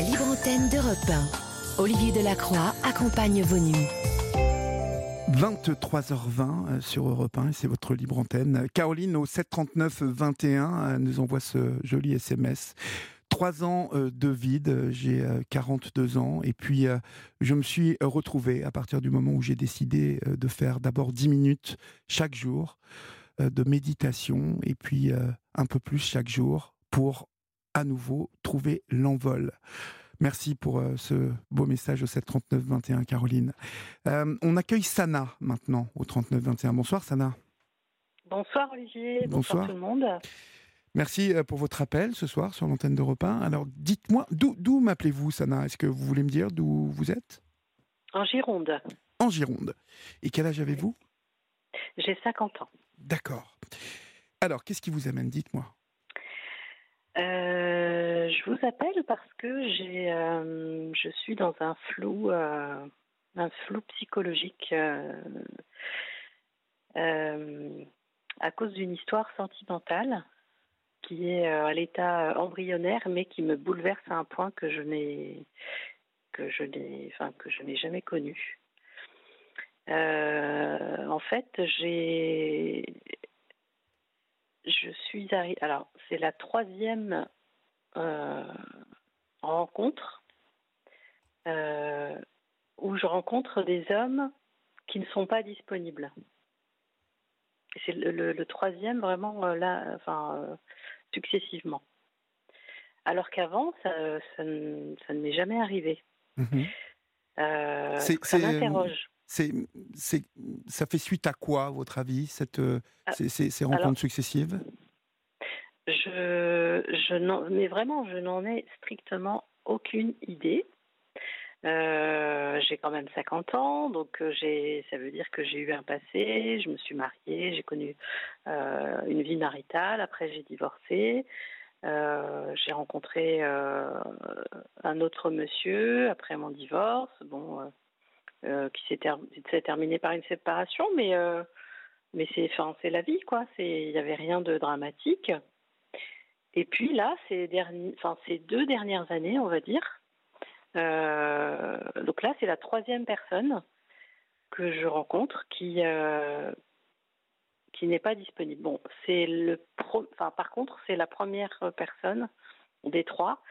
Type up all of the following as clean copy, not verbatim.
libre antenne d'Europe 1. Olivier Delacroix accompagne vos nuits. 23h20 sur Europe 1, et c'est votre libre antenne. Caroline, au 739 21, nous envoie ce joli SMS. 3 ans de vide, j'ai 42 ans, et puis je me suis retrouvé à partir du moment où j'ai décidé de faire d'abord 10 minutes chaque jour de méditation, et puis un peu plus chaque jour pour à nouveau trouver l'envol. Merci pour ce beau message au 739 21, Caroline. On accueille Sana maintenant au 39 21. Bonsoir Sana. Bonsoir Olivier, Bonsoir tout le monde. Merci pour votre appel ce soir sur l'antenne d'Europe 1. Alors dites-moi, d'où m'appelez-vous Sana ? Est-ce que vous voulez me dire d'où vous êtes ? En Gironde. En Gironde. Et quel âge avez-vous ? J'ai 50 ans. D'accord. Alors, qu'est-ce qui vous amène ? Dites-moi. Je vous appelle parce que je suis dans un flou psychologique à cause d'une histoire sentimentale qui est à l'état embryonnaire, mais qui me bouleverse à un point que je n'ai jamais connu. En fait, je suis arrivée. Alors, c'est la 3e rencontre où je rencontre des hommes qui ne sont pas disponibles. C'est le 3e vraiment successivement. Alors qu'avant, ça ne m'est jamais arrivé. Mmh. Ça m'interroge. Ça fait suite à quoi, à votre avis, ces rencontres successives ? Mais vraiment, je n'en ai strictement aucune idée. J'ai quand même 50 ans, donc ça veut dire que j'ai eu un passé, je me suis mariée, j'ai connu une vie maritale, après j'ai divorcé, j'ai rencontré un autre monsieur après mon divorce, qui s'est terminé par une séparation, mais c'est la vie, quoi. Il n'y avait rien de dramatique. Et puis là, ces 2 dernières années, on va dire, donc là, c'est la 3e personne que je rencontre qui n'est pas disponible. Bon, par contre, c'est la première personne des 3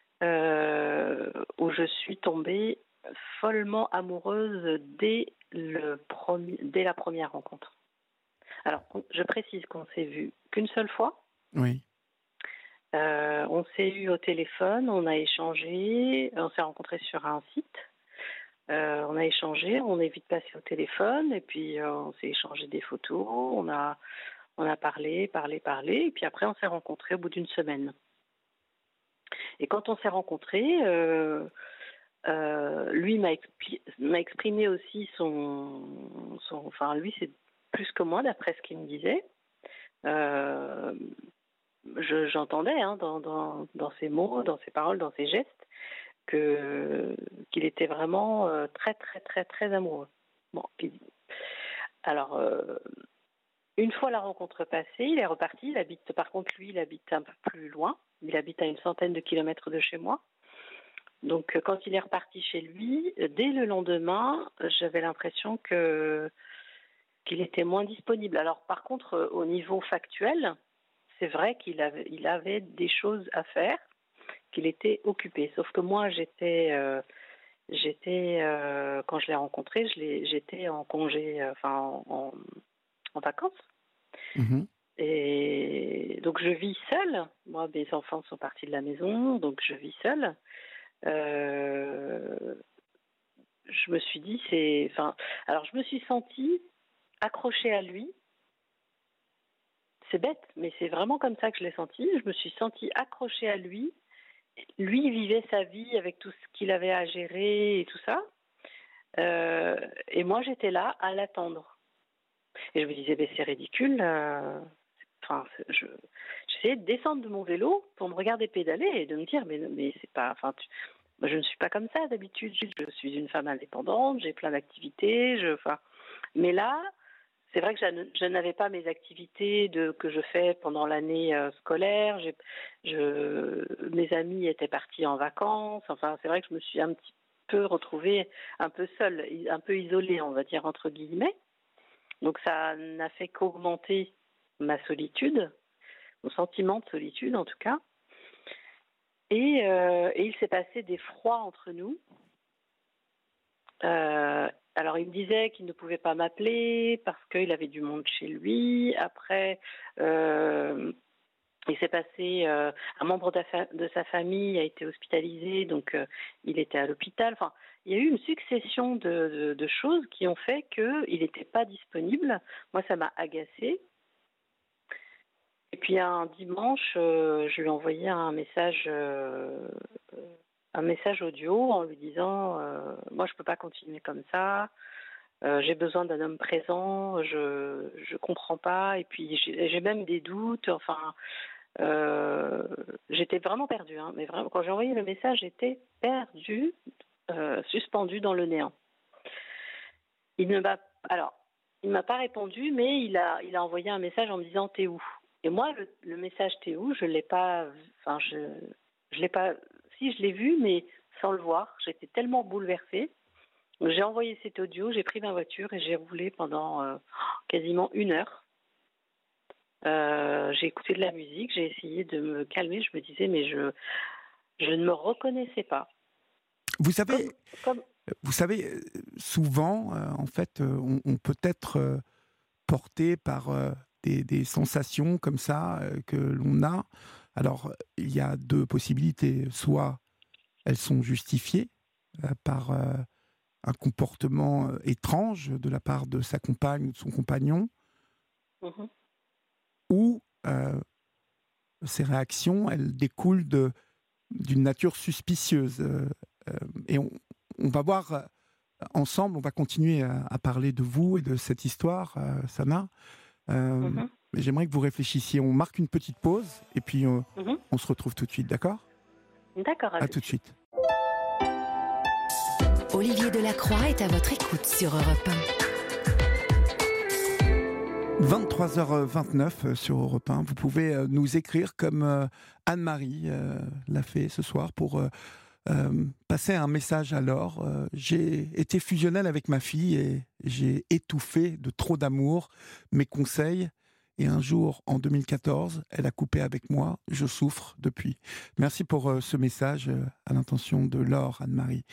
où je suis tombée follement amoureuse dès la première rencontre. Alors, je précise qu'on s'est vu qu'une seule fois. Oui. On s'est eu au téléphone, on a échangé, on s'est rencontrés sur un site. On a échangé, on est vite passé au téléphone, et puis on s'est échangé des photos, on a parlé, et puis après on s'est rencontrés au bout d'une semaine. Et quand on s'est rencontrés, lui m'a exprimé aussi lui c'est plus que moi d'après ce qu'il me disait. J'entendais dans ses mots, dans ses paroles, dans ses gestes, qu'il était vraiment très très très très amoureux. Bon, alors une fois la rencontre passée, il est reparti. Par contre, lui, il habite un peu plus loin. Il habite à une centaine de kilomètres de chez moi. Donc, quand il est reparti chez lui, dès le lendemain, j'avais l'impression qu'il était moins disponible. Alors, par contre, au niveau factuel, c'est vrai qu'il avait des choses à faire, qu'il était occupé. Sauf que moi, quand je l'ai rencontré, j'étais en congé, en vacances. Mmh. Et donc, je vis seule. Moi, mes enfants sont partis de la maison, donc je vis seule. Je me suis dit, alors je me suis sentie accrochée à lui. C'est bête, mais c'est vraiment comme ça que je l'ai senti. Je me suis sentie accrochée à lui. Lui vivait sa vie avec tout ce qu'il avait à gérer et tout ça. Et moi, j'étais là à l'attendre. Et je me disais, c'est ridicule. J'essayais de descendre de mon vélo pour me regarder pédaler et de me dire, mais c'est pas... je ne suis pas comme ça d'habitude. Je suis une femme indépendante, j'ai plein d'activités. Mais là, c'est vrai que je n'avais pas mes activités que je fais pendant l'année scolaire. Mes amis étaient partis en vacances. Enfin, c'est vrai que je me suis un petit peu retrouvée un peu seule, un peu isolée, on va dire, entre guillemets. Donc ça n'a fait qu'augmenter ma solitude, mon sentiment de solitude en tout cas. Et il s'est passé des froids entre nous. Alors il me disait qu'il ne pouvait pas m'appeler parce qu'il avait du monde chez lui. Après, il s'est passé, un membre de sa famille a été hospitalisé, donc il était à l'hôpital. Enfin, il y a eu une succession de choses qui ont fait qu'il n'était pas disponible. Moi, ça m'a agacée. Et puis un dimanche, je lui ai envoyé un message audio en lui disant moi je peux pas continuer comme ça, j'ai besoin d'un homme présent, je comprends pas, et puis j'ai même des doutes, enfin j'étais vraiment perdue, hein, mais vraiment quand j'ai envoyé le message j'étais perdue, suspendue dans le néant. Il ne m'a alors il m'a pas répondu, mais il a envoyé un message en me disant t'es où? Et moi le message t'es où, je l'ai pas, enfin je l'ai pas, si je l'ai vu mais sans le voir, j'étais tellement bouleversée. Donc, j'ai envoyé cet audio, j'ai pris ma voiture et j'ai roulé pendant quasiment 1 heure. J'ai écouté de la musique, j'ai essayé de me calmer, je me disais mais je ne me reconnaissais pas. Vous savez, Comme... souvent, en fait, on peut être porté par des sensations comme ça que l'on a. Alors, il y a deux possibilités. Soit elles sont justifiées par un comportement étrange de la part de sa compagne ou de son compagnon, Mhm. ou ces réactions, elles découlent d'une nature suspicieuse. Et on va voir ensemble, on va continuer à parler de vous et de cette histoire, Sana. Mhm. Mais j'aimerais que vous réfléchissiez. On marque une petite pause et puis Mhm. on se retrouve tout de suite, d'accord? D'accord, À tout de suite. Olivier Delacroix est à votre écoute sur Europe 23h29 sur Europe 1. Vous pouvez nous écrire comme Anne-Marie l'a fait ce soir pour passer un message à Laure. J'ai été fusionnel avec ma fille et j'ai étouffé de trop d'amour mes conseils. Et un jour, en 2014, elle a coupé avec moi. Je souffre depuis. Merci pour ce message à l'intention de Laure, Anne-Marie.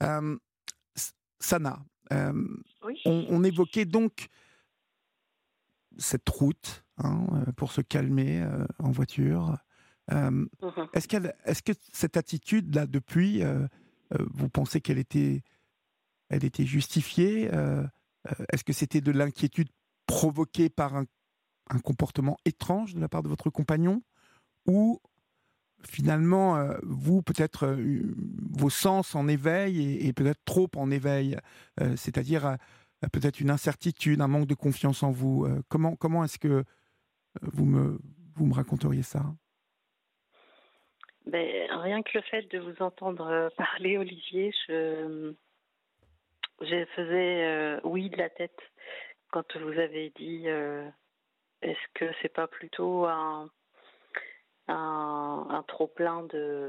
Sana, Oui. on évoquait donc cette route pour se calmer en voiture. Mhm. Est-ce que cette attitude-là, depuis, vous pensez elle était justifiée? Est-ce que c'était de l'inquiétude provoquée par un comportement étrange de la part de votre compagnon? Ou finalement, vous, peut-être, vos sens en éveil et peut-être trop en éveil, c'est-à-dire peut-être une incertitude, un manque de confiance en vous. Comment est-ce que vous vous me raconteriez ça? Ben, rien que le fait de vous entendre parler, Olivier, je faisais oui de la tête quand vous avez dit est-ce que c'est pas plutôt un trop-plein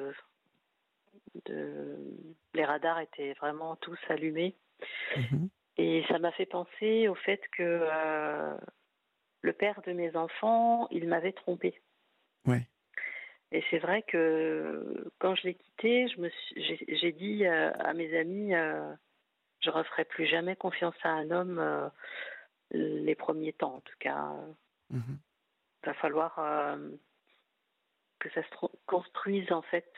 les radars étaient vraiment tous allumés. Mhm. Et ça m'a fait penser au fait que le père de mes enfants, il m'avait trompée. Ouais. Et c'est vrai que quand je l'ai quitté, j'ai dit à mes amis, je ne referai plus jamais confiance à un homme les premiers temps, en tout cas. Mhm. Il va falloir que ça se construise en fait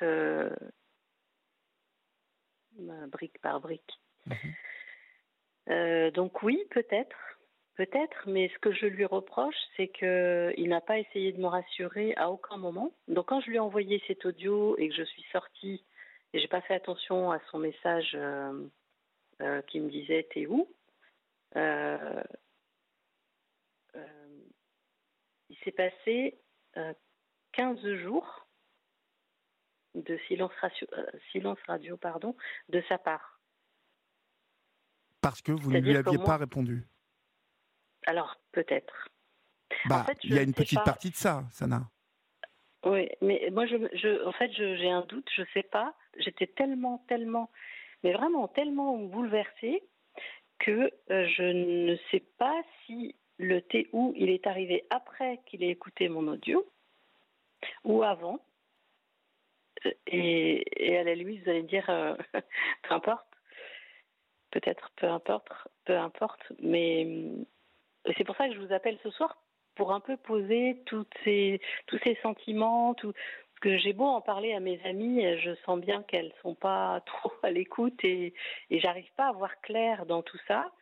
brique par brique. Mhm. Donc oui, peut-être, mais ce que je lui reproche, c'est qu'il n'a pas essayé de me rassurer à aucun moment. Donc quand je lui ai envoyé cet audio et que je suis sortie, et j'ai pas fait attention à son message qui me disait t'es où, euh, euh, il s'est passé 15 jours de silence radio pardon, de sa part. Parce que vous ne lui C'est-à-dire que aviez pas moi, répondu. Alors, peut-être. En Bah, fait, il je y ne a une sais petite pas. partie de ça, Sana. Oui, mais moi, en fait, j'ai un doute, je ne sais pas. J'étais tellement, tellement, mais vraiment tellement bouleversée que je ne sais pas si le TU, il est arrivé après qu'il ait écouté mon audio ou avant. Et à la limite, vous allez me dire, peu importe, peut-être, peu importe, mais c'est pour ça que je vous appelle ce soir pour un peu poser tous ces sentiments, parce que j'ai beau en parler à mes amies, je sens bien qu'elles sont pas trop à l'écoute et j'arrive pas à voir clair dans tout ça.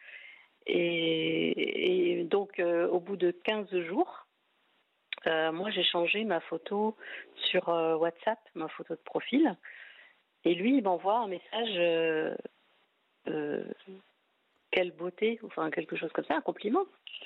Et donc, au bout de 15 jours, moi j'ai changé ma photo sur WhatsApp, ma photo de profil, et lui il m'envoie un message. Euh, Quelle beauté, enfin quelque chose comme ça, un compliment.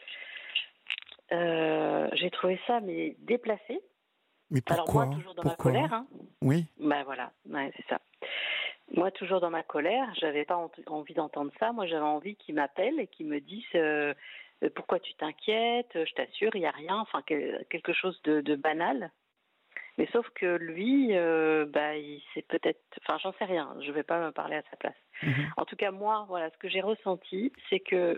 J'ai trouvé ça mais déplacé. Mais Alors moi, pourquoi? toujours dans ma Pourquoi? colère, hein. Oui. Ben voilà, ouais, c'est ça. Moi, toujours dans ma colère, j'avais pas envie d'entendre ça. Moi, j'avais envie qu'il m'appelle et qu'il me dise pourquoi tu t'inquiètes. Je t'assure, il n'y a rien. Enfin, quelque chose de banal. Mais sauf que lui, il sait peut-être. Enfin, j'en sais rien. Je ne vais pas me parler à sa place. Mhm. En tout cas, moi, voilà, ce que j'ai ressenti, c'est que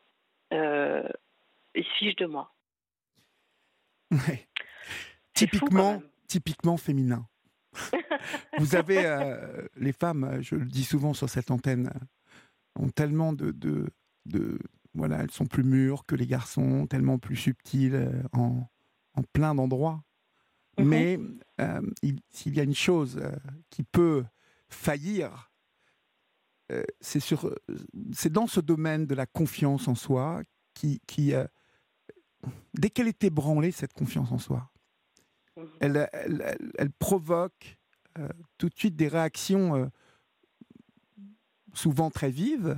il se fiche de moi. Ouais. C'est fou quand Typiquement, même. typiquement féminin. Vous avez les femmes, je le dis souvent sur cette antenne, ont tellement de voilà, elles sont plus mûres que les garçons, tellement plus subtiles en plein d'endroits. Mhm. Mais s'il y a une chose qui peut faillir, c'est dans ce domaine de la confiance en soi dès qu'elle est ébranlée, cette confiance en soi, Mhm. elle provoque tout de suite des réactions souvent très vives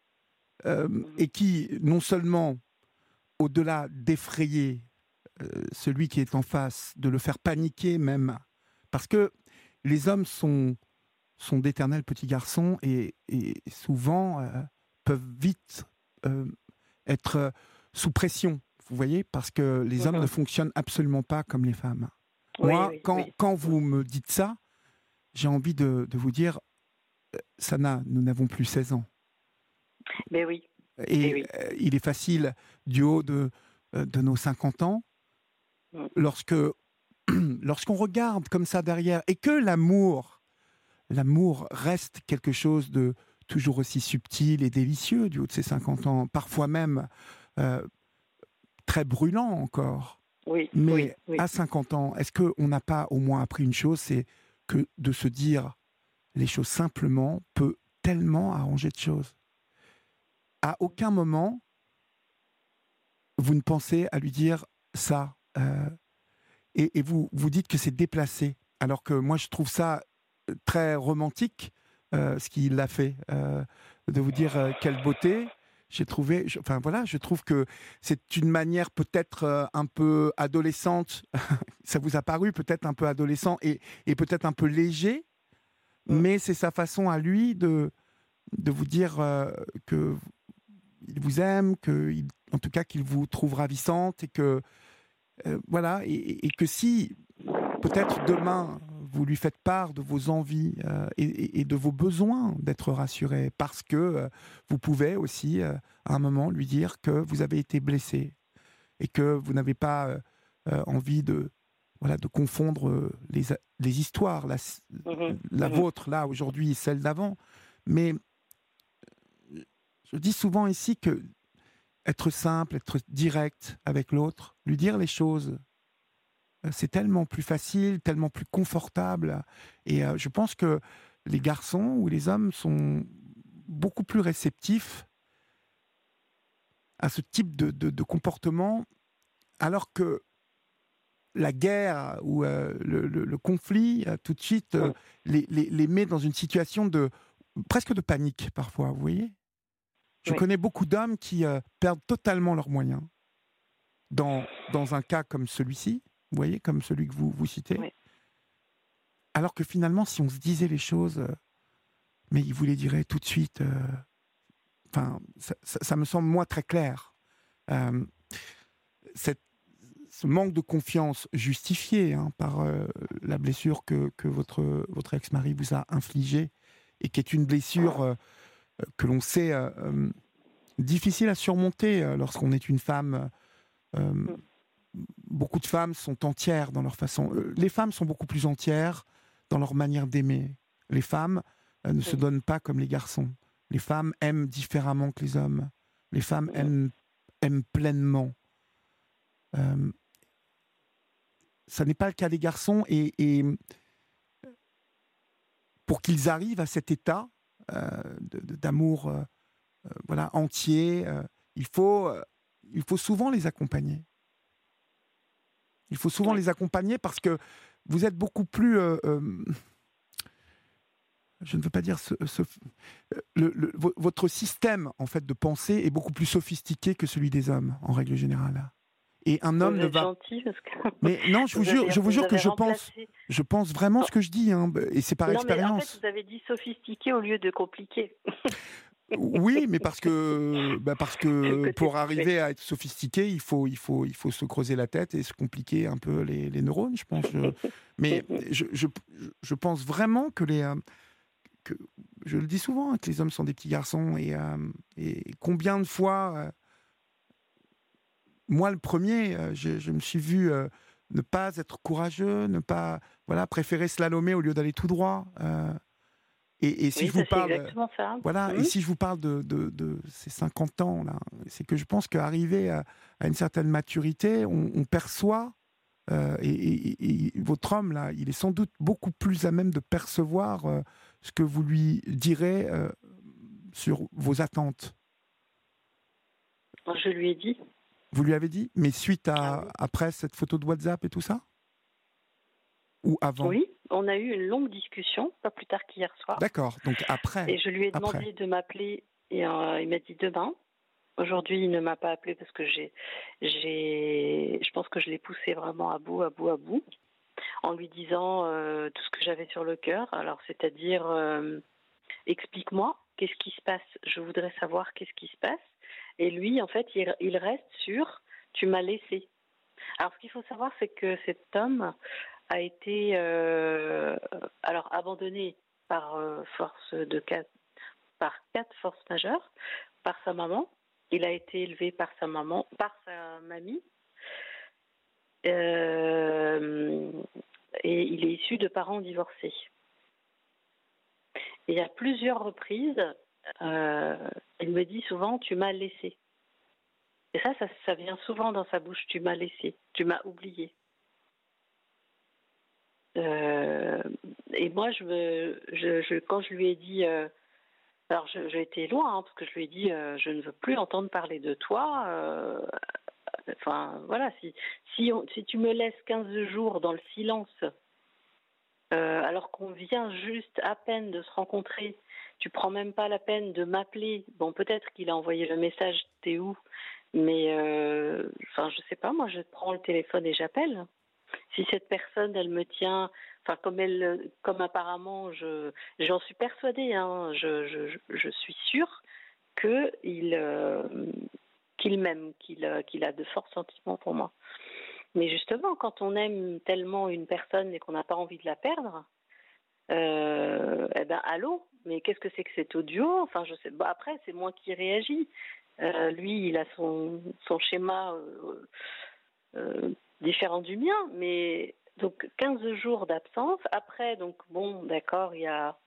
Mhm. et qui, non seulement, au-delà d'effrayer celui qui est en face, de le faire paniquer même, parce que les hommes sont d'éternels petits garçons et souvent peuvent vite euh, être sous pression, vous voyez, parce que les hommes ne Mhm. fonctionnent absolument pas comme les femmes. Oui, Moi, oui, quand, oui. quand vous me dites ça, j'ai envie de vous dire, Sana, nous n'avons plus 16 ans. Mais oui, et Et oui. il est facile, du haut de nos 50 ans, Mhm. lorsque, lorsqu'on regarde comme ça derrière, et que l'amour reste quelque chose de toujours aussi subtil et délicieux du haut de ses 50 ans, parfois même euh, très brûlant encore. Oui, oui, Mais oui. à 50 ans, est-ce qu'on n'a pas au moins appris une chose, c'est que de se dire les choses simplement peut tellement arranger de choses. À aucun moment, vous ne pensez à lui dire ça. Et vous, vous dites que c'est déplacé. Alors que moi, je trouve ça très romantique, ce qu'il a fait. De vous dire quelle beauté. J'ai trouvé, enfin voilà, je trouve que c'est une manière peut-être un peu adolescente. Ça vous a paru peut-être un peu adolescent et peut-être un peu léger, Mhm. mais c'est sa façon à lui de vous dire que il vous aime, en tout cas qu'il vous trouve ravissante et que voilà et que si peut-être demain vous lui faites part de vos envies et de vos besoins d'être rassuré parce que vous pouvez aussi à un moment lui dire que vous avez été blessé et que vous n'avez pas envie de voilà de confondre les histoires Mhm. la Mhm. vôtre là aujourd'hui et celle d'avant mais je dis souvent ici que être simple, être direct avec l'autre, lui dire les choses, c'est tellement plus facile, tellement plus confortable. Et je pense que les garçons ou les hommes sont beaucoup plus réceptifs à ce type de comportement, alors que la guerre ou le conflit, tout de suite, Mhm. les met dans une situation de presque de panique parfois, vous voyez. Je Oui, connais beaucoup d'hommes qui perdent totalement leurs moyens dans un cas comme celui-ci, vous voyez, comme celui que vous citez, oui. alors que finalement, si on se disait les choses, mais il vous les dirait tout de suite, enfin, ça me semble, moi, très clair. Euh, ce manque de confiance justifié par la blessure que votre ex-mari vous a infligée et qui est une blessure que l'on sait difficile à surmonter lorsqu'on est une femme. Beaucoup de femmes sont entières dans leur façon. Les femmes sont beaucoup plus entières dans leur manière d'aimer. Les femmes ne se donnent pas comme les garçons. Les femmes aiment différemment que les hommes. Les femmes aiment pleinement. Ça n'est pas le cas des garçons et pour qu'ils arrivent à cet état d'amour entier, il faut souvent les accompagner. Il faut souvent les accompagner parce que vous êtes beaucoup plus... je ne veux pas dire... votre système en fait, de pensée est beaucoup plus sophistiqué que celui des hommes, en règle générale. Et un homme ne va... gentil parce que... Mais non, je vous jure que je pense vraiment ce que je dis, et c'est par expérience. Mais en fait, vous avez dit sophistiqué au lieu de compliqué. Oui, mais parce que pour arriver à être sophistiqué, il faut se creuser la tête et se compliquer un peu les neurones, je pense. Mais je pense vraiment que je le dis souvent, que les hommes sont des petits garçons et combien de fois, moi le premier, je me suis vu ne pas être courageux, ne pas préférer slalomer au lieu d'aller tout droit. Et si je vous parle, et si je vous parle de ces 50 ans là, c'est que je pense qu'arriver à une certaine maturité, on perçoit et votre homme là, il est sans doute beaucoup plus à même de percevoir ce que vous lui direz sur vos attentes. Je lui ai dit. Vous lui avez dit, mais suite après cette photo de WhatsApp et tout ça, ou avant? Oui. On a eu une longue discussion, pas plus tard qu'hier soir. D'accord, donc après. Et je lui ai demandé de m'appeler et il m'a dit demain. Aujourd'hui, il ne m'a pas appelé parce que je pense que je l'ai poussé vraiment à bout, en lui disant tout ce que j'avais sur le cœur. Alors, c'est-à-dire, explique-moi, qu'est-ce qui se passe? Je voudrais savoir qu'est-ce qui se passe. Et lui, en fait, il reste sur tu m'as laissé. Alors, ce qu'il faut savoir, c'est que cet homme a été abandonné par par 4 forces majeures, par sa maman. Il a été élevé par sa maman, par sa mamie, et il est issu de parents divorcés. Et à plusieurs reprises, il me dit souvent « tu m'as laissé ». Et ça vient souvent dans sa bouche « tu m'as laissé, tu m'as oublié ». Et moi, quand je lui ai dit, alors j'ai été loin, parce que je lui ai dit, je ne veux plus entendre parler de toi. Enfin, voilà, si tu me laisses 15 jours dans le silence, alors qu'on vient juste à peine de se rencontrer, tu prends même pas la peine de m'appeler. Bon, peut-être qu'il a envoyé le message, t'es où? Mais, je sais pas, moi, je prends le téléphone et j'appelle. Si cette personne, elle me tient, comme apparemment, j'en suis persuadée, je suis sûre qu'il m'aime, qu'il a de forts sentiments pour moi. Mais justement, quand on aime tellement une personne et qu'on n'a pas envie de la perdre, allô, mais qu'est-ce que c'est que cet audio? Enfin, je sais. Bah, après, c'est moi qui réagis. Lui, il a son schéma différent du mien, mais donc 15 jours d'absence. Après, donc bon, d'accord, il y a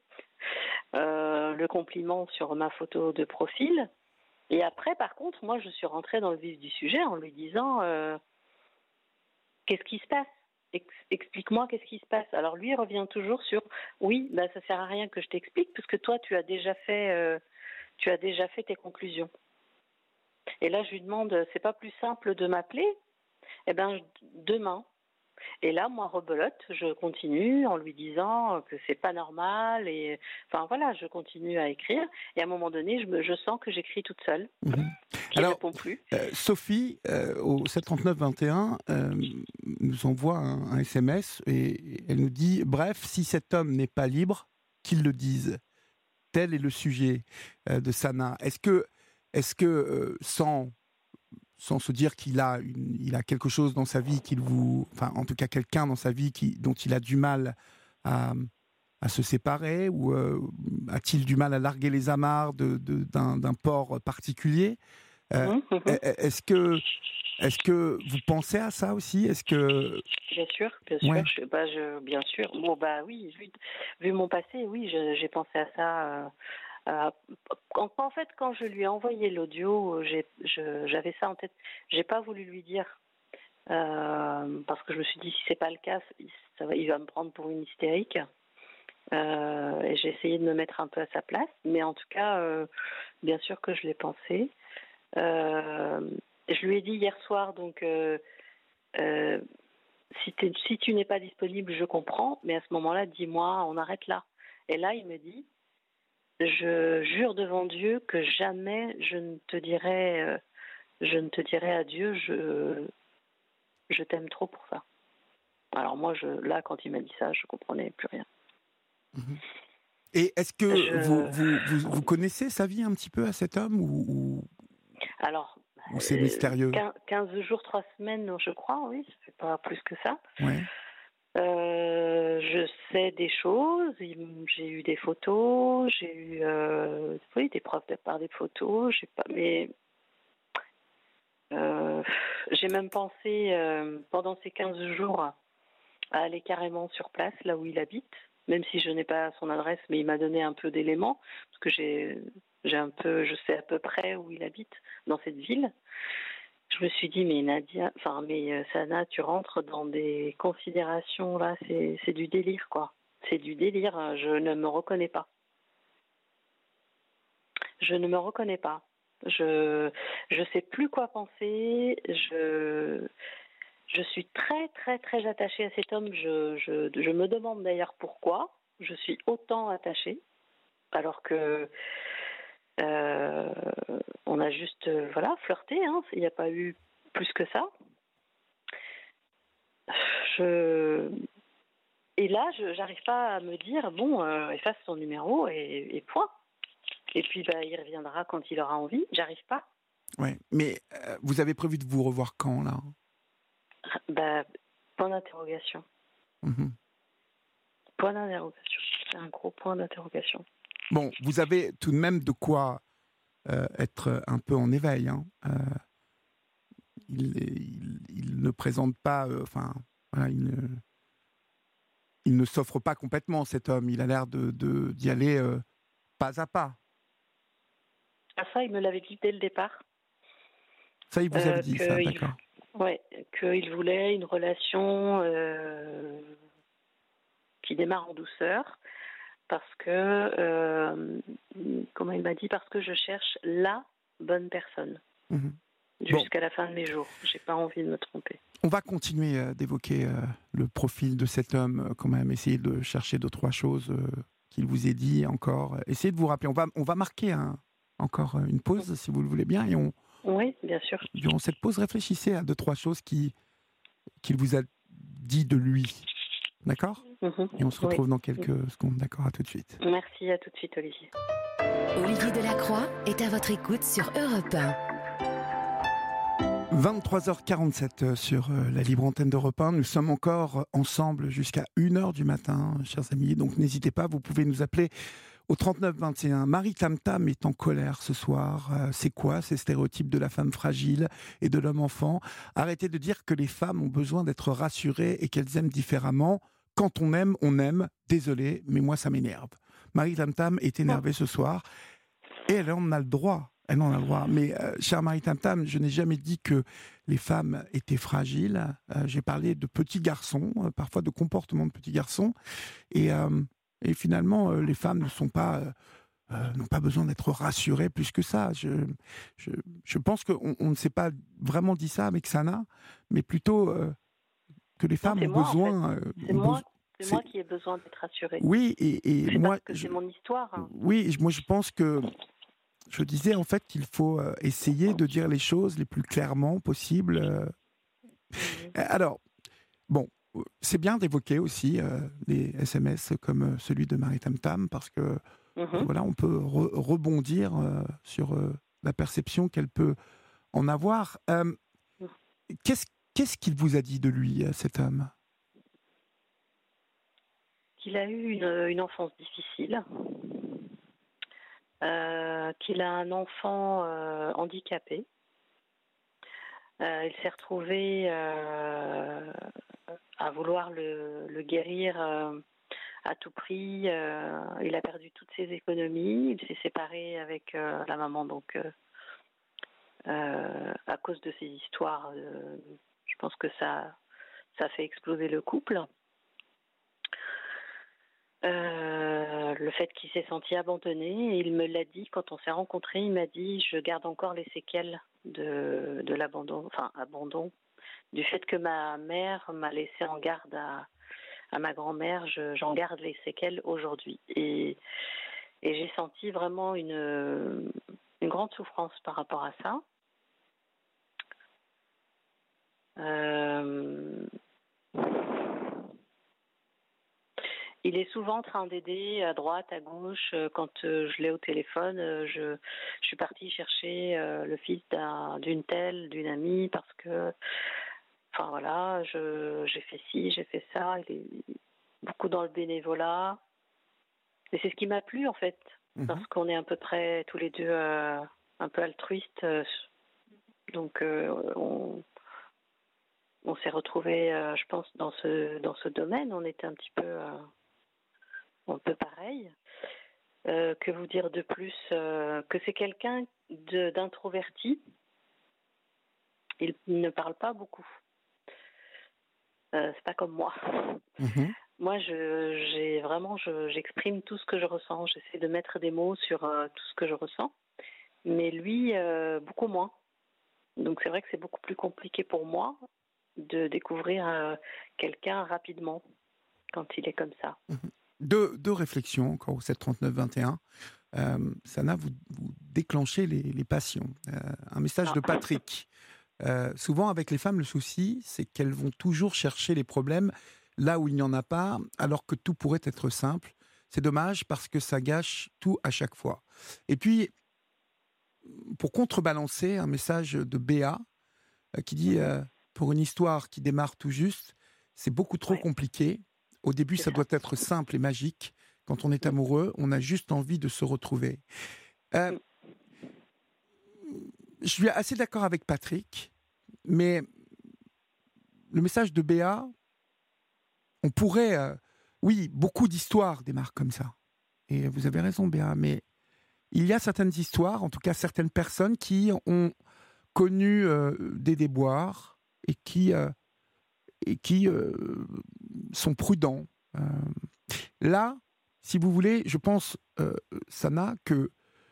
le compliment sur ma photo de profil. Et après, par contre, moi, je suis rentrée dans le vif du sujet en lui disant qu'est-ce qui se passe? Explique-moi qu'est-ce qui se passe. Alors lui, il revient toujours sur oui, ça sert à rien que je t'explique puisque toi, tu as déjà fait tes conclusions. Et là, je lui demande, c'est pas plus simple de m'appeler? Demain. Et là, moi, rebelote, je continue en lui disant que c'est pas normal. Et enfin voilà, je continue à écrire. Et à un moment donné, je sens que j'écris toute seule. Qu'il ne répond plus. Sophie, au 739-21, nous envoie un SMS et elle nous dit « Bref, si cet homme n'est pas libre, qu'il le dise. » Tel est le sujet de Sana. Est-ce que sans sans se dire qu'il a il a quelque chose dans sa vie enfin en tout cas quelqu'un dans sa vie dont il a du mal à, à se séparer, ou a-t-il du mal à larguer les amarres d'un port particulier? Mhm. Est-ce que vous pensez à ça aussi? Est-ce que Bien sûr, bien sûr. ouais. Bien sûr. Bon, bah oui, vu mon passé, oui, j'ai pensé à ça. En fait, quand je lui ai envoyé l'audio, j'avais ça en tête. J'ai pas voulu lui dire parce que je me suis dit, si c'est pas le cas, il va me prendre pour une hystérique. Et j'ai essayé de me mettre un peu à sa place, mais en tout cas, bien sûr que je l'ai pensé. Je lui ai dit hier soir, donc si tu n'es pas disponible, je comprends, mais à ce moment-là, dis-moi, on arrête là. Et là, il me dit, je jure devant Dieu que jamais je ne te dirai adieu, je t'aime trop pour ça. Alors moi, là, quand il m'a dit ça, je comprenais plus rien. Mhm. Et est-ce que vous connaissez sa vie un petit peu à cet homme, Alors, ou c'est mystérieux? 15 jours, 3 semaines, je crois, oui, ça fait pas plus que ça. Ouais. Je sais des choses, j'ai eu des photos, j'ai eu des preuves par des photos, mais j'ai même pensé pendant ces 15 jours à aller carrément sur place, là où il habite, même si je n'ai pas son adresse, mais il m'a donné un peu d'éléments, parce que je sais à peu près où il habite dans cette ville. Je me suis dit, mais Sana, tu rentres dans des considérations, là, c'est du délire, quoi. C'est du délire, je ne me reconnais pas. Je ne me reconnais pas. Je sais plus quoi penser, je suis très, très, très attachée à cet homme. Je me demande d'ailleurs pourquoi je suis autant attachée, alors que on a juste flirté, hein, il n'y a pas eu plus que ça. Et là, je n'arrive pas à me dire, bon, efface son numéro et point. Et puis, il reviendra quand il aura envie. J'arrive pas. Ouais. Mais vous avez prévu de vous revoir quand, là? Point d'interrogation. Mhm. Point d'interrogation. C'est un gros point d'interrogation. Bon, vous avez tout de même de quoi être un peu en éveil, hein. Il ne présente pas, voilà, il ne s'offre pas complètement, cet homme. Il a l'air d'y aller pas à pas. Ah, ça, il me l'avait dit dès le départ. Ça, il vous avait dit ça, d'accord. Ouais, qu'il voulait une relation qui démarre en douceur, parce que, comment il m'a dit, parce que je cherche la bonne personne. Mhm. Jusqu'à la fin de mes jours. J'ai pas envie de me tromper. On va continuer d'évoquer le profil de cet homme, quand même, essayer de chercher deux, trois choses qu'il vous ait dit encore. Essayez de vous rappeler. On va marquer encore une pause, si vous le voulez bien, et oui, bien sûr. durant cette pause, réfléchissez à deux, trois choses qu'il vous a dit de lui. D'accord? Et on se retrouve dans quelques secondes. D'accord, à tout de suite. Merci, à tout de suite, Olivier. Olivier Delacroix est à votre écoute sur Europe 1. 23h47 sur la libre antenne d'Europe 1. Nous sommes encore ensemble jusqu'à 1h du matin, chers amis. Donc n'hésitez pas, vous pouvez nous appeler au 39 21. Marie Tam Tam est en colère ce soir. C'est quoi ces stéréotypes de la femme fragile et de l'homme enfant? Arrêtez de dire que les femmes ont besoin d'être rassurées et qu'elles aiment différemment. Quand on aime, on aime. Désolé, mais moi ça m'énerve. Marie Tam Tam est énervée ce soir et elle en a le droit. Elle en a le droit. Mais, chère Marie Tam Tam, je n'ai jamais dit que les femmes étaient fragiles. J'ai parlé de petits garçons, parfois de comportement de petits garçons. Et finalement, les femmes n'ont pas besoin d'être rassurées plus que ça. Je pense qu'on ne s'est pas vraiment dit ça avec Sana, mais plutôt que les femmes ont besoin... En fait. C'est moi qui ai besoin d'être rassurée. Oui, et moi... Parce que c'est mon histoire. Hein. Oui, moi je pense que... Je disais en fait qu'il faut essayer de dire les choses les plus clairement possible. Alors, bon, c'est bien d'évoquer aussi les SMS comme celui de Marie Tam Tam, parce que voilà, on peut rebondir sur la perception qu'elle peut en avoir. Qu'est-ce qu'il vous a dit de lui, cet homme? Qu'il a eu une enfance difficile, qu'il a un enfant handicapé. Il s'est retrouvé à vouloir le guérir à tout prix. Il a perdu toutes ses économies. Il s'est séparé avec la maman, donc à cause de ces histoires. Je pense que ça fait exploser le couple. Le fait qu'il s'est senti abandonné, et il me l'a dit quand on s'est rencontrés. Il m'a dit: je garde encore les séquelles de l'abandon, abandon, du fait que ma mère m'a laissé en garde à ma grand-mère. J'en garde les séquelles aujourd'hui, et j'ai senti vraiment une grande souffrance par rapport à ça. Il est souvent en train d'aider à droite, à gauche. Quand je l'ai au téléphone, je suis partie chercher le fils d'une telle, d'une amie, parce que, enfin voilà, j'ai fait ci, j'ai fait ça. Il est beaucoup dans le bénévolat. Et c'est ce qui m'a plu, en fait, parce qu'on est à peu près tous les deux un peu altruistes. Donc on s'est retrouvés, je pense, dans ce domaine. On était un peu pareil. Que vous dire de plus? Que c'est quelqu'un d'introverti. Il ne parle pas beaucoup. C'est pas comme moi. Moi, j'exprime tout ce que je ressens. J'essaie de mettre des mots sur tout ce que je ressens. Mais lui, beaucoup moins. Donc c'est vrai que c'est beaucoup plus compliqué pour moi de découvrir quelqu'un rapidement quand il est comme ça. Deux réflexions encore au 739-21. Sana, vous déclenchez les passions. Un message de Patrick. Souvent avec les femmes, le souci, c'est qu'elles vont toujours chercher les problèmes là où il n'y en a pas, alors que tout pourrait être simple. C'est dommage parce que ça gâche tout à chaque fois. Et puis, pour contrebalancer, un message de Béa qui dit pour une histoire qui démarre tout juste, c'est beaucoup trop compliqué. Au début, ça doit être simple et magique. Quand on est amoureux, on a juste envie de se retrouver. Je suis assez d'accord avec Patrick, mais le message de Béa, on pourrait... oui, beaucoup d'histoires démarrent comme ça. Et vous avez raison, Béa, mais il y a certaines histoires, en tout cas certaines personnes qui ont connu des déboires et qui sont prudents. Là, si vous voulez, je pense, Sana, que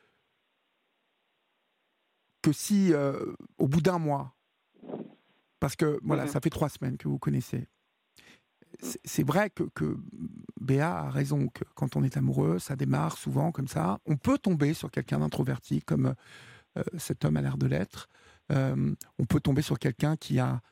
si, au bout d'un mois, parce que voilà, ça fait 3 semaines que vous connaissez, c'est vrai que Béa a raison, que quand on est amoureux, ça démarre souvent comme ça. On peut tomber sur quelqu'un d'introverti, comme cet homme a l'air de l'être. On peut tomber sur quelqu'un qui a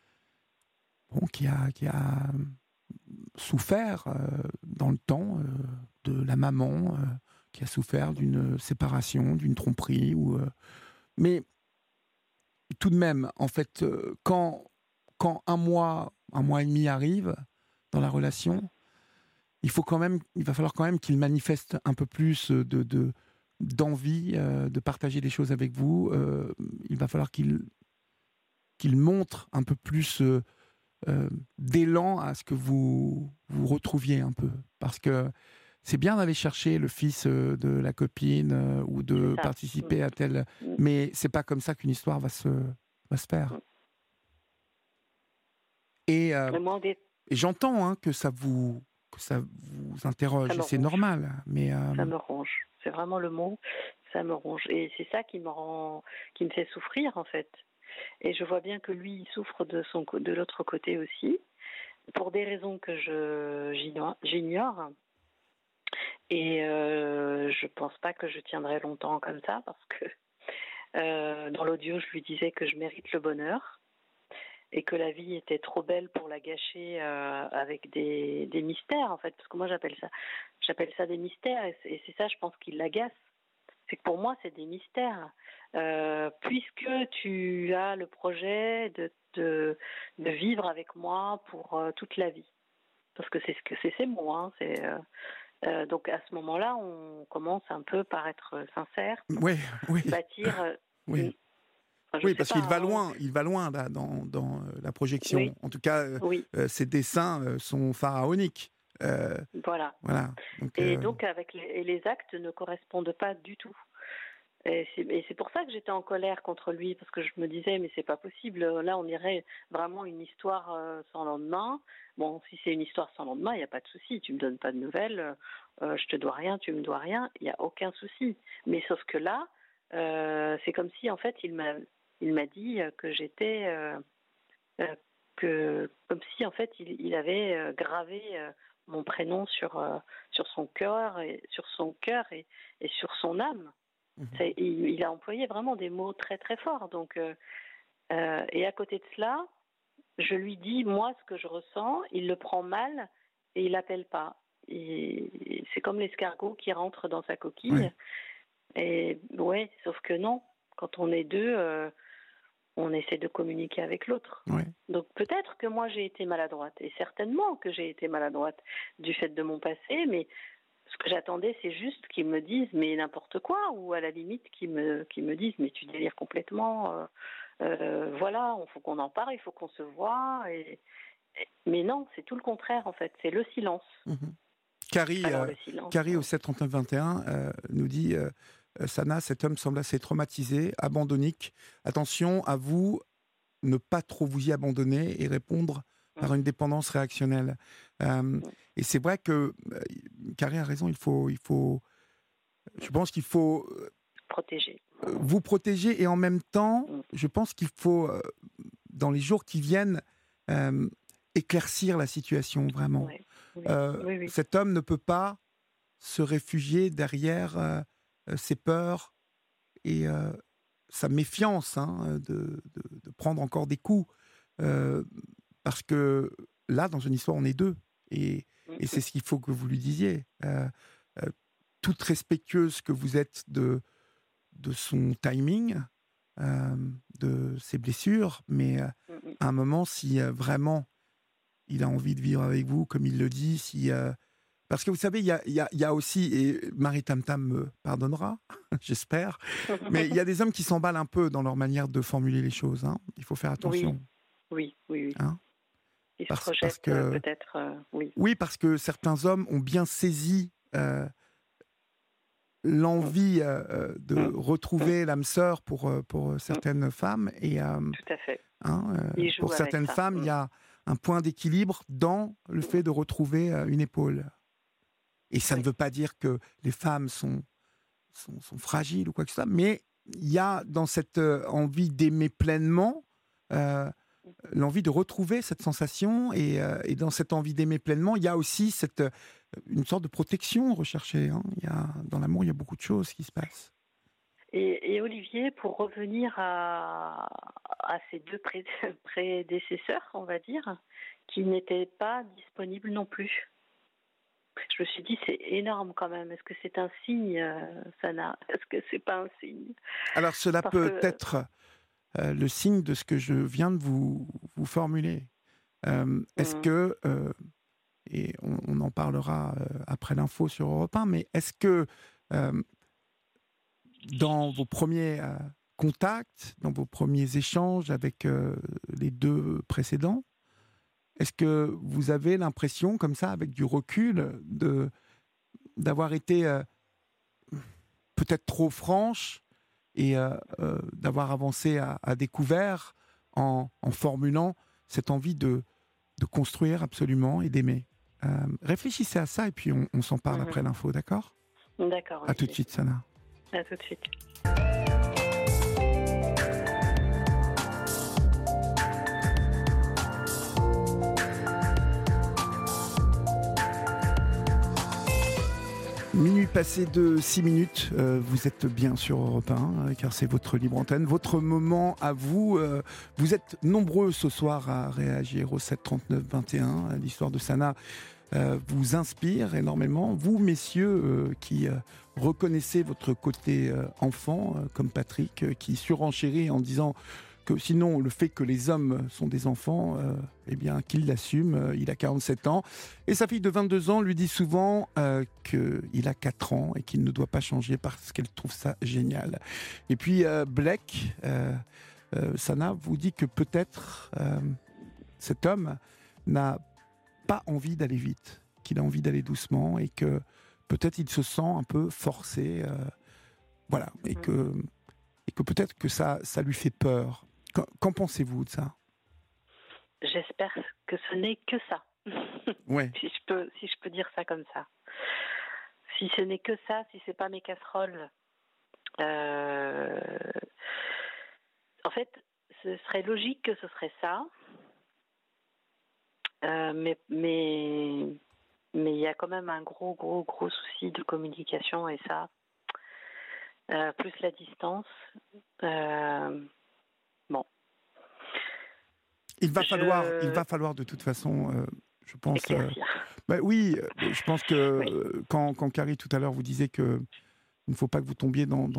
souffert dans le temps de la maman, qui a souffert d'une séparation, d'une tromperie. Mais tout de même, en fait, quand un mois et demi arrive dans la relation, il va falloir quand même qu'il manifeste un peu plus d'envie de partager des choses avec vous. Il va falloir qu'il montre un peu plus d'élan à ce que vous retrouviez un peu. Parce que c'est bien d'aller chercher le fils de la copine ou de participer à tel... Mais c'est pas comme ça qu'une histoire va se faire. Et j'entends que ça vous interroge, c'est normal. Mais ça me ronge, c'est vraiment le mot, ça me ronge. Et c'est ça qui me fait souffrir, en fait. Et je vois bien que lui, il souffre de l'autre côté aussi, pour des raisons que j'ignore. Et je pense pas que je tiendrai longtemps comme ça, parce que dans l'audio, je lui disais que je mérite le bonheur et que la vie était trop belle pour la gâcher avec des mystères, en fait, parce que moi j'appelle ça des mystères, et c'est ça, je pense, qui l'agace. c'est que pour moi, c'est des mystères. Puisque tu as le projet de vivre avec moi pour toute la vie. Parce que c'est ce que c'est ces mots. Hein, donc à ce moment-là, on commence un peu par être sincère, Oui, oui. bâtir. Oui. Enfin, Oui, parce qu'il va hein. loin, là, dans la projection. Oui. En tout cas, Oui. ses dessins sont pharaoniques. Voilà. Donc avec les actes ne correspondent pas du tout. Et c'est pour ça que j'étais en colère contre lui, parce que je me disais, mais c'est pas possible, là on irait vraiment une histoire sans lendemain. Bon, si c'est une histoire sans lendemain, il n'y a pas de souci, tu me donnes pas de nouvelles, je te dois rien, tu me dois rien, il n'y a aucun souci. Mais sauf que là, c'est comme si en fait il m'a dit que j'étais, comme si en fait il avait gravé mon prénom sur son cœur et sur son âme. Il a employé vraiment des mots très très forts. Donc, et à côté de cela, je lui dis moi ce que je ressens, il le prend mal et il l'appelle pas. Et c'est comme l'escargot qui rentre dans sa coquille. Ouais. Et ouais, sauf que non, quand on est deux, on essaie de communiquer avec l'autre. Ouais. Donc peut-être que moi j'ai été maladroite, et certainement que j'ai été maladroite du fait de mon passé, mais ce que j'attendais, c'est juste qu'ils me disent mais n'importe quoi, ou à la limite qu'ils me disent mais tu délires complètement, voilà, il faut qu'on en parle, il faut qu'on se voie. Mais non, c'est tout le contraire en fait, c'est le silence. Carrie, Alors, le silence, Carrie au 739-21 nous dit Sana, cet homme semble assez traumatisé, abandonnique. Attention à vous, ne pas trop vous y abandonner et répondre par une dépendance réactionnelle. Et c'est vrai que Carrie a raison, je pense qu'il faut protéger. Vous protéger, et en même temps, je pense qu'il faut, dans les jours qui viennent, éclaircir la situation, vraiment. Oui. Oui. Cet homme ne peut pas se réfugier derrière ses peurs et sa méfiance de prendre encore des coups. Parce que là, dans une histoire, on est deux. Et c'est ce qu'il faut que vous lui disiez. Toute respectueuse que vous êtes de son timing, de ses blessures, mais à un moment, si vraiment il a envie de vivre avec vous, comme il le dit, parce que vous savez, il y a aussi, et Marie Tam Tam me pardonnera, j'espère, mais il y a des hommes qui s'emballent un peu dans leur manière de formuler les choses. Hein. Il faut faire attention. Oui. Hein, ils se projettent peut-être, oui. Oui, parce que certains hommes ont bien saisi l'envie de retrouver l'âme sœur pour certaines femmes. Et, tout à fait. Pour certaines femmes, il y a un point d'équilibre dans le fait de retrouver une épaule. Et ça ne veut pas dire que les femmes sont fragiles ou quoi que ce soit, mais il y a dans cette envie d'aimer pleinement l'envie de retrouver cette sensation, et dans cette envie d'aimer pleinement, il y a aussi une sorte de protection recherchée. Hein. Dans l'amour, il y a beaucoup de choses qui se passent. Et Olivier, pour revenir à ces deux prédécesseurs, on va dire, qui n'étaient pas disponibles non plus. Je me suis dit, c'est énorme quand même. Est-ce que c'est un signe, Sana ? Est-ce que c'est pas un signe ? Alors cela peut être le signe de ce que je viens de vous formuler. Est-ce que, et on en parlera après l'info sur Europe 1, mais est-ce que dans vos premiers contacts, dans vos premiers échanges avec les deux précédents, est-ce que vous avez l'impression, comme ça, avec du recul, d'avoir été peut-être trop franche et d'avoir avancé à découvert en formulant cette envie de construire absolument et d'aimer. Réfléchissez à ça et puis on s'en parle après l'info, d'accord ? D'accord. À tout de suite, Sana. À tout de suite. Minuit passé de 6 minutes, vous êtes bien sur Europe 1, car c'est votre libre antenne, votre moment à vous. Vous êtes nombreux ce soir à réagir au 7 39 21, à l'histoire de Sana. vous inspire énormément. Vous, messieurs, qui reconnaissez votre côté enfant, comme Patrick, qui surenchérit en disant que sinon, le fait que les hommes sont des enfants, eh bien, qu'il l'assume. Il a 47 ans. Et sa fille de 22 ans lui dit souvent qu'il a 4 ans et qu'il ne doit pas changer parce qu'elle trouve ça génial. Et puis, Blake, Sana, vous dit que peut-être cet homme n'a pas envie d'aller vite, qu'il a envie d'aller doucement et que peut-être il se sent un peu forcé. Voilà. Et que peut-être que ça lui fait peur. Qu'en pensez-vous de ça ? J'espère que ce n'est que ça. Ouais. si je peux dire ça comme ça. Si ce n'est que ça, si c'est pas mes casseroles, en fait, ce serait logique que ce serait ça. Mais il y a quand même un gros souci de communication et ça, plus la distance. Bon. Il va falloir de toute façon, je pense. Oui, je pense que oui. Quand Carrie tout à l'heure vous disait que il ne faut pas que vous tombiez dans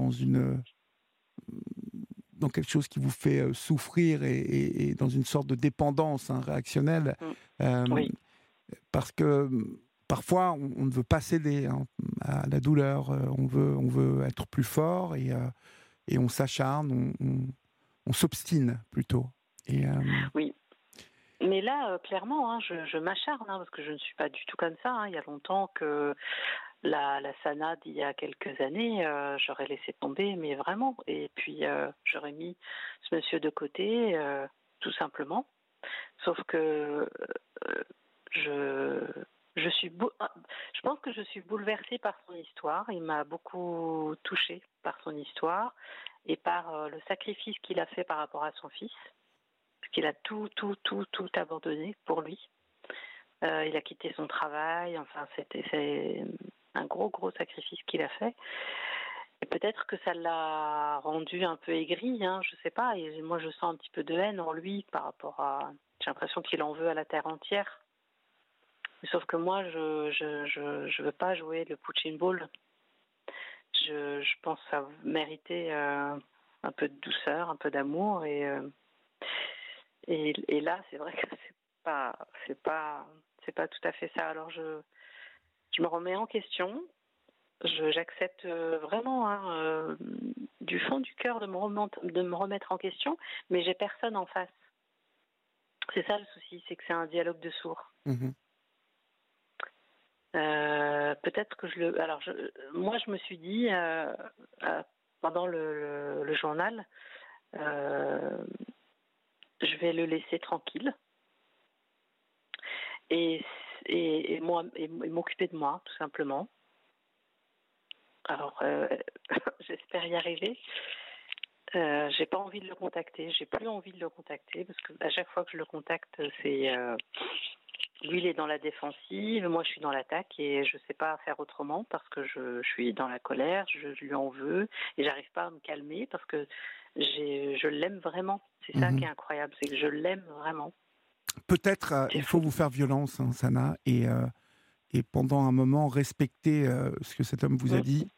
quelque chose qui vous fait souffrir et dans une sorte de dépendance réactionnelle, Oui. parce que parfois on ne veut pas céder à la douleur, on veut être plus fort et on s'acharne, on s'obstine plutôt. Oui. Mais là, clairement, je m'acharne parce que je ne suis pas du tout comme ça. Il y a longtemps que la Sana d'il y a quelques années, j'aurais laissé tomber, mais vraiment. Et puis, j'aurais mis ce monsieur de côté, tout simplement. Sauf que je pense que je suis bouleversée par son histoire. Il m'a beaucoup touchée par son histoire et par le sacrifice qu'il a fait par rapport à son fils. Parce qu'il a tout abandonné pour lui. Il a quitté son travail. Enfin, c'est un gros sacrifice qu'il a fait. Et peut-être que ça l'a rendu un peu aigri, je sais pas. Et moi, je sens un petit peu de haine en lui par rapport à... J'ai l'impression qu'il en veut à la terre entière. Sauf que moi, je veux pas jouer le punching ball. Je pense à mériter un peu de douceur, un peu d'amour. Et là, c'est vrai que c'est pas tout à fait ça. Alors je me remets en question. J'accepte vraiment du fond du cœur de me remettre en question, mais j'ai personne en face. C'est ça le souci, c'est que c'est un dialogue de sourds. Mmh. Peut-être que moi je me suis dit pendant le journal, je vais le laisser tranquille et m'occuper de moi tout simplement. Alors j'espère y arriver. J'ai pas envie de le contacter, j'ai plus envie de le contacter parce que à chaque fois que je le contacte, c'est lui, il est dans la défensive, moi je suis dans l'attaque et je sais pas faire autrement parce que je suis dans la colère, je lui en veux et j'arrive pas à me calmer parce que je l'aime vraiment. C'est ça qui est incroyable, c'est que je l'aime vraiment. Peut-être il faut vous faire violence, Sana, et pendant un moment respecter ce que cet homme vous a dit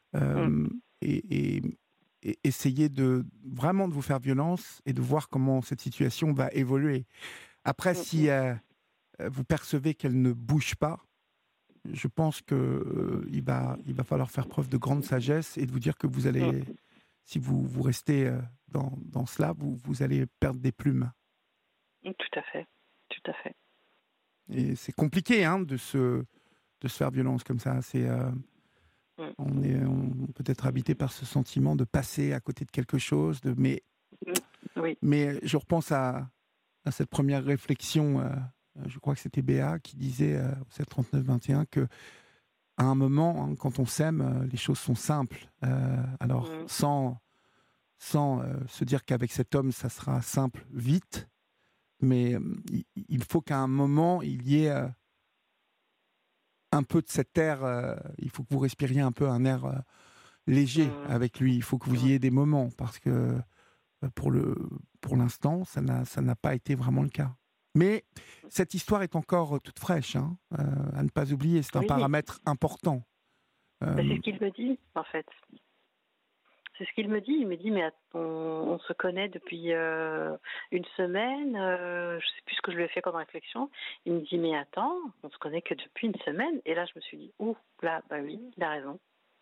et essayer vraiment de vous faire violence et de voir comment cette situation va évoluer. Après, si vous percevez qu'elle ne bouge pas, je pense que il va falloir faire preuve de grande sagesse et de vous dire que vous allez, si vous restez dans cela, vous allez perdre des plumes. Tout à fait. Et c'est compliqué de se faire violence comme ça. On peut être habité par ce sentiment de passer à côté de quelque chose, mais je repense à cette première réflexion. Je crois que c'était Béa qui disait au 739-21 que à un moment, quand on s'aime, les choses sont simples. Alors, sans se dire qu'avec cet homme, ça sera simple vite, mais il faut qu'à un moment, il y ait un peu de cet air. Il faut que vous respiriez un peu un air léger avec lui. Il faut que vous y ayez des moments, parce que pour l'instant, ça n'a pas été vraiment le cas. Mais cette histoire est encore toute fraîche, hein, à ne pas oublier, c'est un Oui, paramètre important. c'est ce qu'il me dit, en fait. C'est ce qu'il me dit. Il me dit, mais on se connaît depuis une semaine. Je ne sais plus ce que je lui ai fait comme réflexion. Il me dit, mais attends, on se connaît que depuis une semaine. Et là, je me suis dit, ouh, là, bah oui, il a raison.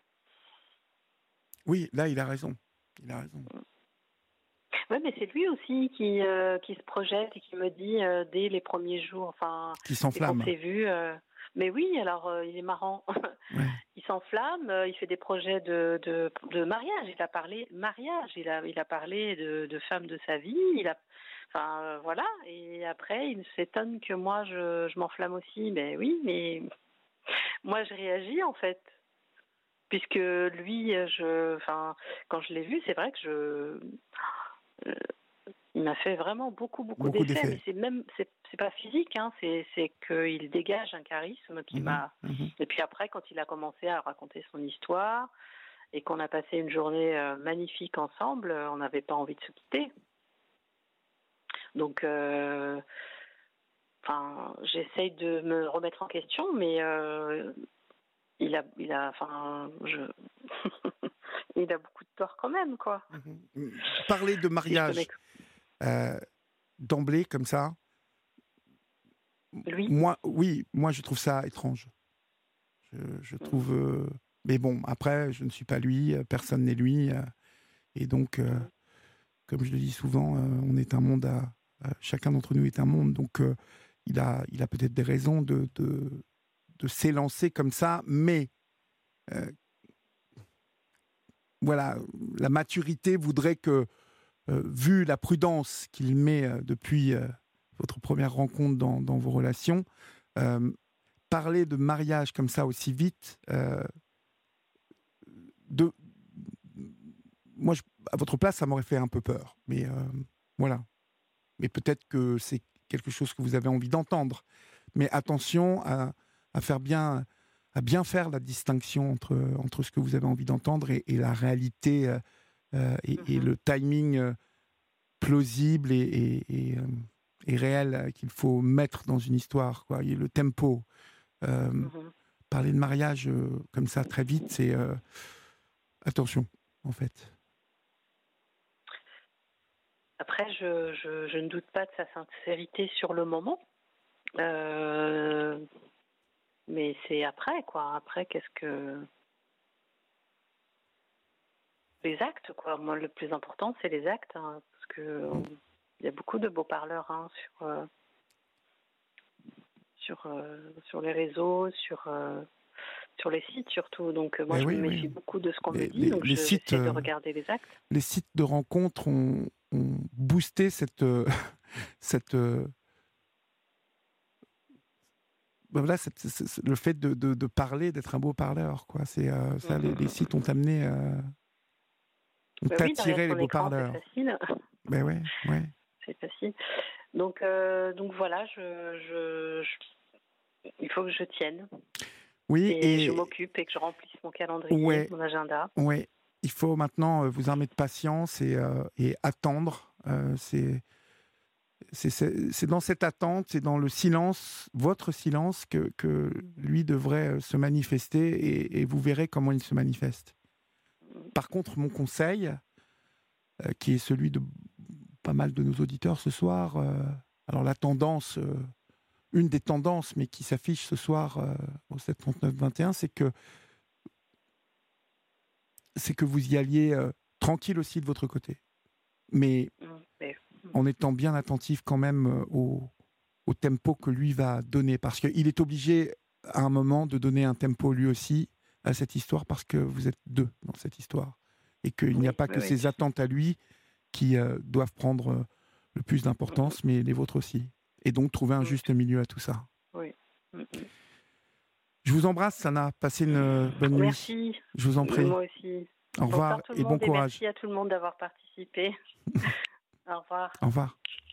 Oui, là, il a raison. Il a raison. Oui, mais c'est lui aussi qui se projette et qui me dit dès les premiers jours, enfin, Qui dès qu'on s'enflamme. s'est vu. Mais oui, alors il est marrant. Ouais. Il s'enflamme, il fait des projets de mariage. Il a parlé mariage, il a parlé de femme de sa vie. Enfin voilà. Et après, il s'étonne que moi je m'enflamme aussi. Mais oui, mais moi je réagis en fait. Puisque lui, enfin, quand je l'ai vu, c'est vrai que il m'a fait vraiment beaucoup Beaucoup d'effets, mais d'effets. c'est pas physique, hein, c'est qu'il dégage un charisme qui Mhm, m'a. mhm. Et puis après, quand il a commencé à raconter son histoire et qu'on a passé une journée magnifique ensemble, on n'avait pas envie de se quitter. Donc, enfin, j'essaye de me remettre en question, mais enfin, il a beaucoup de tort quand même, quoi. Mhm. Parler de Si je peux mariage d'emblée, comme ça, lui. moi, je trouve ça étrange. Je trouve... mais bon, après, je ne suis pas lui, personne n'est lui. Et donc, comme je le dis souvent, on est un monde chacun d'entre nous est un monde. Donc, il a peut-être des raisons de s'élancer comme ça, mais euh, voilà, la maturité voudrait que, vu la prudence qu'il met depuis votre première rencontre dans vos relations, euh, parler de mariage comme ça aussi vite, de, moi, à votre place, ça m'aurait fait un peu peur. Mais voilà. Mais peut-être que c'est quelque chose que vous avez envie d'entendre. Mais attention à faire bien, à bien faire la distinction entre ce que vous avez envie d'entendre et la réalité et le timing plausible et réel qu'il faut mettre dans une histoire, quoi. Et le tempo. Parler de mariage comme ça très vite, c'est attention, en fait. Après, je ne doute pas de sa sincérité sur le moment. Mais c'est après, quoi. Après, qu'est-ce que... Les actes, quoi. Moi, le plus important, c'est les actes. Hein, parce que il y a beaucoup de beaux parleurs hein, sur les réseaux, sur les sites surtout. Donc, moi, Mais je me oui, oui. méfie beaucoup de ce qu'on me dit. Les, Donc, les sites, j'essaie de regarder les actes. les sites de rencontres ont boosté cette, cette, ben voilà, le fait de parler, d'être un beau parleur, quoi. C'est ça, les sites ont amené, ont Ben oui, derrière attiré les son beaux écran, c'est parleurs. facile. Ben ouais, ouais. C'est facile. Donc voilà, il faut que je tienne. Oui, Et je m'occupe et que je remplisse mon calendrier, ouais, mon agenda. ouais. Il faut maintenant vous armer de patience et attendre. C'est dans cette attente, c'est dans le silence, votre silence, que lui devrait se manifester et vous verrez comment il se manifeste. Par contre, mon conseil, qui est celui de pas mal de nos auditeurs ce soir, alors la tendance, une des tendances, mais qui s'affiche ce soir au 739-21, c'est que vous y alliez tranquille aussi de votre côté. Mais en étant bien attentif quand même au tempo que lui va donner. Parce qu'il est obligé, à un moment, de donner un tempo lui aussi à cette histoire, parce que vous êtes deux dans cette histoire. Et qu'il n'y a pas que ses attentes à lui qui doivent prendre le plus d'importance, mais les vôtres aussi. Et donc, trouver un juste milieu à tout ça. Oui. Je vous embrasse, Sana. Passez une bonne nuit. Merci. Je vous en prie. Moi aussi. Au revoir et bon courage. Merci à tout le monde d'avoir participé. Au revoir. Au revoir.